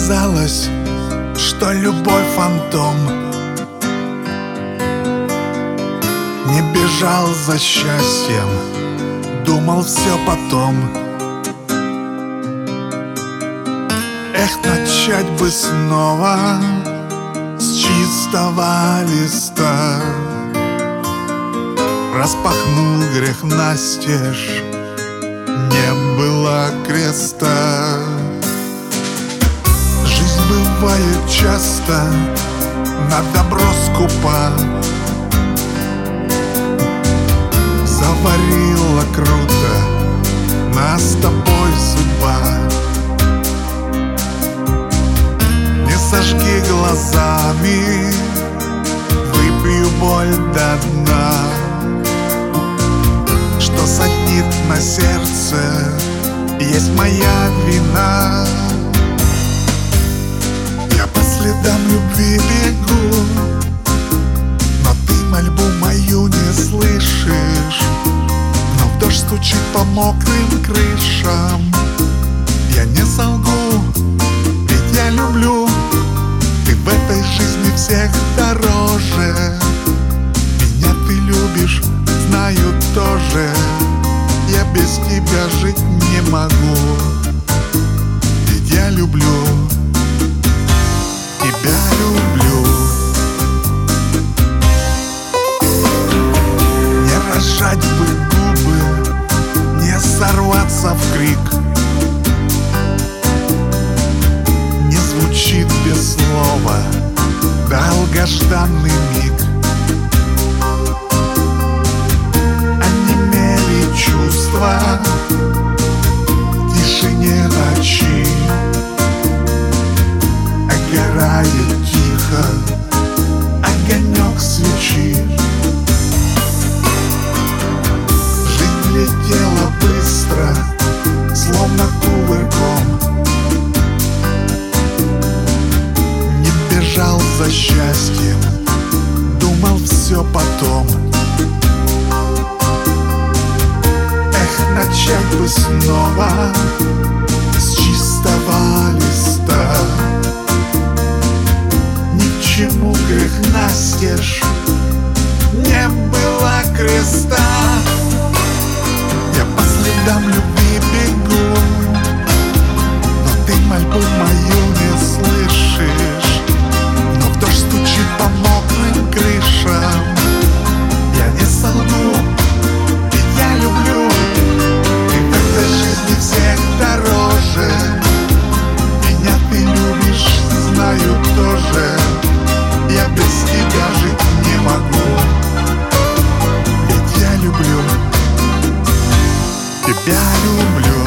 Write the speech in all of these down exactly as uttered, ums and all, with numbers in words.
казалось, что любовь фантом. Не бежал за счастьем, думал все потом. Эх, начать бы снова с чистого листа. Распахнул грех настежь, не было креста. Жизнь бывает часто, на добро скупа. Заварила круто нас с тобой судьба. Не сожги глазами, выпью боль до дна. Что саднит на сердце, есть моя вина. Я по следам любви бегу, но ты мольбу мою не слышишь. Но в дождь стучит по мокрым крышам. Я не солгу, ведь я люблю. Ты в этой жизни всех дороже. Меня ты любишь, знаю тоже. Я без тебя жить не могу. Ведь я люблю, тебя люблю. Не разжать бы губы, не сорваться в крик. Не звучит без слова долгожданный миг. Онемели чувства в тишине ночи. Огорает тихо огонек свечи. Жизнь летела быстро, словно кувырком. Не бежал за счастьем, думал все потом. Эх, начать бы снова с чистого листа. Чему грех настежь, не было креста. Я по следам любви бегу, но ты мольбу мою не слышишь. Но в дождь стучит по мокрым крышам. Я не солгу, ведь я люблю. Ты в этой жизни всех дороже. Меня ты любишь, знаю тоже. Я без тебя жить не могу. Ведь я люблю, тебя люблю.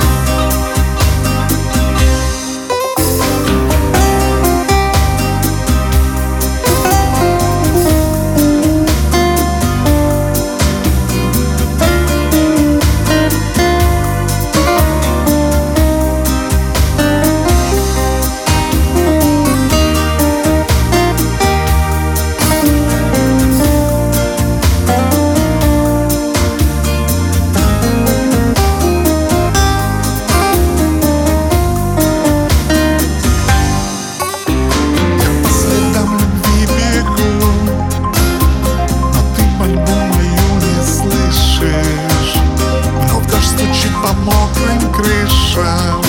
По мокрым крышам.